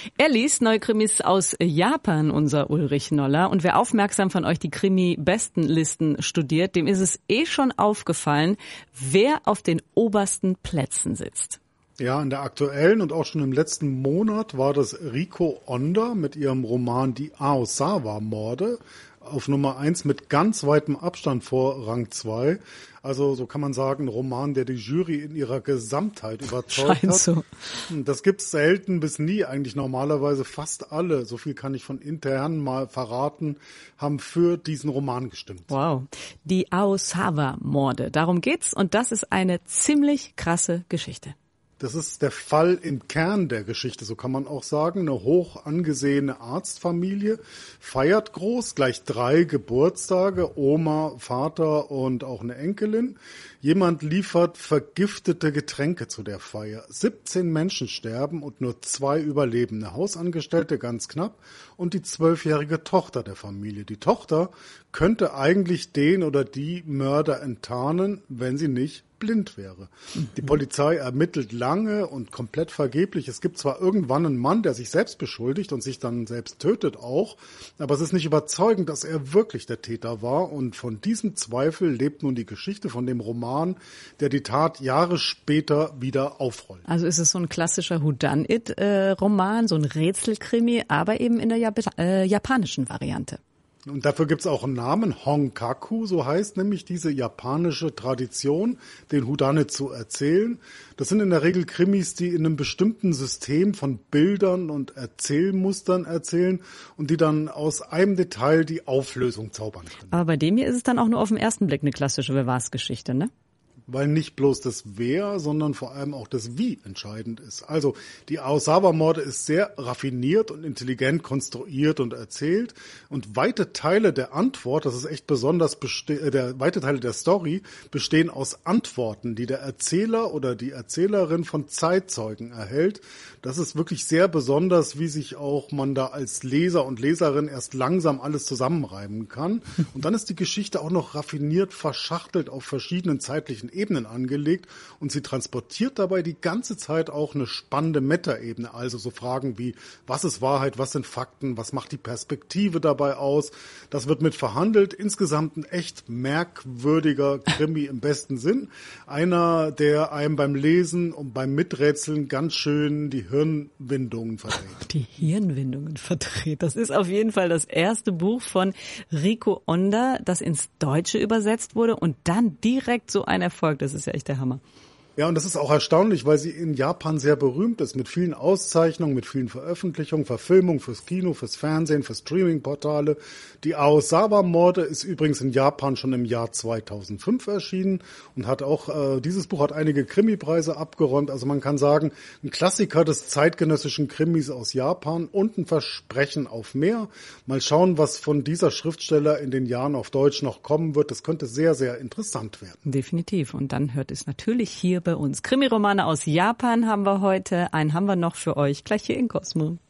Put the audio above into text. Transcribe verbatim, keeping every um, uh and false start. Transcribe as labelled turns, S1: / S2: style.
S1: Er liest neue Krimis aus Japan, unser Ulrich Noller. Und wer aufmerksam von euch die Krimi-Bestenlisten studiert, dem ist es eh schon aufgefallen, wer auf den obersten Plätzen sitzt.
S2: Ja, in der aktuellen und auch schon im letzten Monat war das Riko Onda mit ihrem Roman Die Aosawa-Morde auf Nummer eins mit ganz weitem Abstand vor Rang zwei. Also so kann man sagen, ein Roman, der die Jury in ihrer Gesamtheit überzeugt
S1: Scheint
S2: hat.
S1: so.
S2: Das gibt's selten bis nie, eigentlich normalerweise fast alle, so viel kann ich von intern mal verraten, haben für diesen Roman gestimmt.
S1: Wow. Die Aosawa-Morde, darum geht's und das ist eine ziemlich krasse Geschichte.
S2: Das ist der Fall im Kern der Geschichte, so kann man auch sagen. Eine hoch angesehene Arztfamilie feiert groß, gleich drei Geburtstage, Oma, Vater und auch eine Enkelin. Jemand liefert vergiftete Getränke zu der Feier. siebzehn Menschen sterben und nur zwei überleben. Eine Hausangestellte, ganz knapp, und die zwölfjährige Tochter der Familie. Die Tochter könnte eigentlich den oder die Mörder enttarnen, wenn sie nicht blind wäre. Die Polizei ermittelt lange und komplett vergeblich. Es gibt zwar irgendwann einen Mann, der sich selbst beschuldigt und sich dann selbst tötet auch, aber es ist nicht überzeugend, dass er wirklich der Täter war. Und von diesem Zweifel lebt nun die Geschichte von dem Roman, der die Tat Jahre später wieder aufrollt.
S1: Also ist es so ein klassischer Whodunit-Roman, so ein Rätselkrimi, aber eben in der Jap- äh, japanischen Variante.
S2: Und dafür gibt's auch einen Namen, Honkaku, so heißt nämlich diese japanische Tradition, den Whodunit zu erzählen. Das sind in der Regel Krimis, die in einem bestimmten System von Bildern und Erzählmustern erzählen und die dann aus einem Detail die Auflösung zaubern können.
S1: Aber bei dem hier ist es dann auch nur auf den ersten Blick eine klassische Wer war's Geschichte, ne?
S2: Weil nicht bloß das Wer, sondern vor allem auch das Wie entscheidend ist. Also die Aosawa-Morde ist sehr raffiniert und intelligent konstruiert und erzählt und weite Teile der Antwort, das ist echt besonders, beste- der weite Teile der Story bestehen aus Antworten, die der Erzähler oder die Erzählerin von Zeitzeugen erhält. Das ist wirklich sehr besonders, wie sich auch man da als Leser und Leserin erst langsam alles zusammenreiben kann. Und dann ist die Geschichte auch noch raffiniert verschachtelt auf verschiedenen zeitlichen Ebenen angelegt und sie transportiert dabei die ganze Zeit auch eine spannende Metaebene, also so Fragen wie, was ist Wahrheit, was sind Fakten, was macht die Perspektive dabei aus, das wird mit verhandelt, insgesamt ein echt merkwürdiger Krimi im besten Sinn, einer, der einem beim Lesen und beim Miträtseln ganz schön die Hirnwindungen verdreht.
S1: Die Hirnwindungen verdreht, das ist auf jeden Fall das erste Buch von Riko Onda, das ins Deutsche übersetzt wurde und dann direkt so ein Erfolg. Das ist ja echt der Hammer.
S2: Ja, und das ist auch erstaunlich, weil sie in Japan sehr berühmt ist, mit vielen Auszeichnungen, mit vielen Veröffentlichungen, Verfilmungen fürs Kino, fürs Fernsehen, für Streaming-Portale. Die Aosawa-Morde ist übrigens in Japan schon im Jahr zweitausendfünf erschienen und hat auch, äh, dieses Buch hat einige Krimipreise abgeräumt. Also man kann sagen, ein Klassiker des zeitgenössischen Krimis aus Japan und ein Versprechen auf mehr. Mal schauen, was von dieser Schriftsteller in den Jahren auf Deutsch noch kommen wird. Das könnte sehr, sehr interessant werden.
S1: Definitiv. Und dann hört es natürlich hier bei uns. Krimiromane aus Japan haben wir heute. Einen haben wir noch für euch gleich hier in Cosmo.